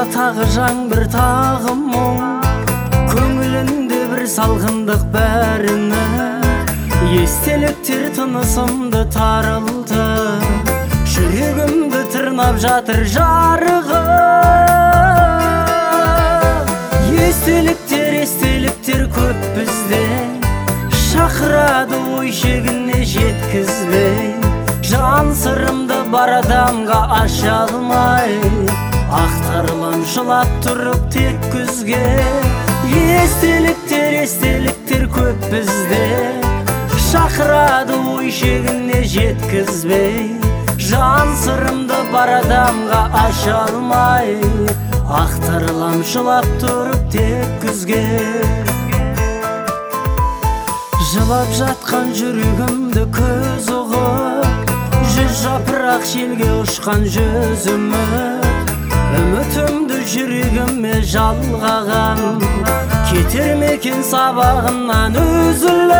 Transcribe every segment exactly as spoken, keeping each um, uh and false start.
тағы жаңбыр тағы мұң, көңілінде бір салғындық бәріне. Естеліктер тынысымды тарылды, жүрегімді тырнап жатыр жарығы. Естеліктер, естеліктер көп бізде, шақырады ой шегіне жеткізбей. Жан сырымды бар адамға аша алмай, ақтарылам жылап тұрып тек күзге. Естеліктер, естеліктер көп бізде, шақырады ой шегіне жеткізбей. Жан сырымды бар адамға аша алмай, ақтарылам жылап тұрып тек күзге. Жылап жатқан жүрегімді көз ұғып, жүз жапырақ желге ұшқан жүзімі. Үмітімді жүрегіме жалғаған, кетер мекен сабағынан үзіліп.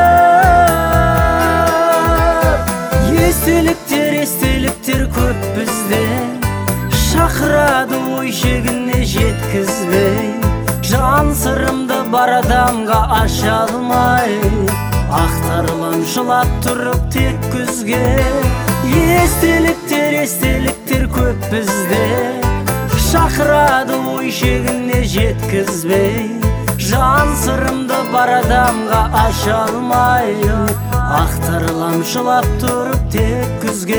Естеліктер, естеліктер көп бізде, шақырады ой шегіне жеткізбей. Жан сырымды бар адамға аша алмай, ақтарылам жылап тұрып тек күзге. Естеліктер, естеліктер көп бізде, шақырады ой шегіне жеткізбей. Жан сырымды бар адамға аша алмай, ақтарылам жылап тұрып тек күзге.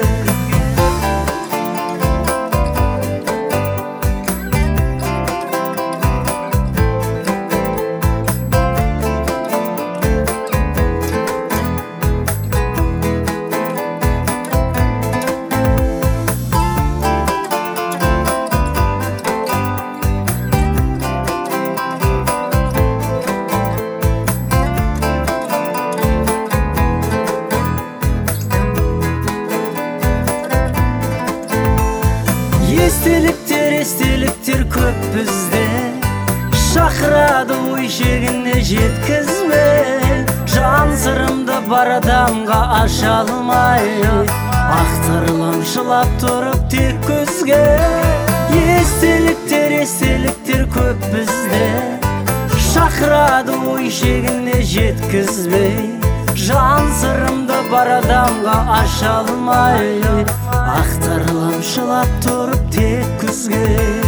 Естеліктер, естеліктер көп бізде, шақырады ой шегіне жеткізбей. Жан сырымды бар адамға аша алмай, ақтарылам жылап тұрып тек күзге. Естеліктер, естеліктер көп бізде, шақырады ой шегіне жеткізбей. Жан сырымды бар адамға аша алмай, ақтарылам жылап тұрып тек күзге.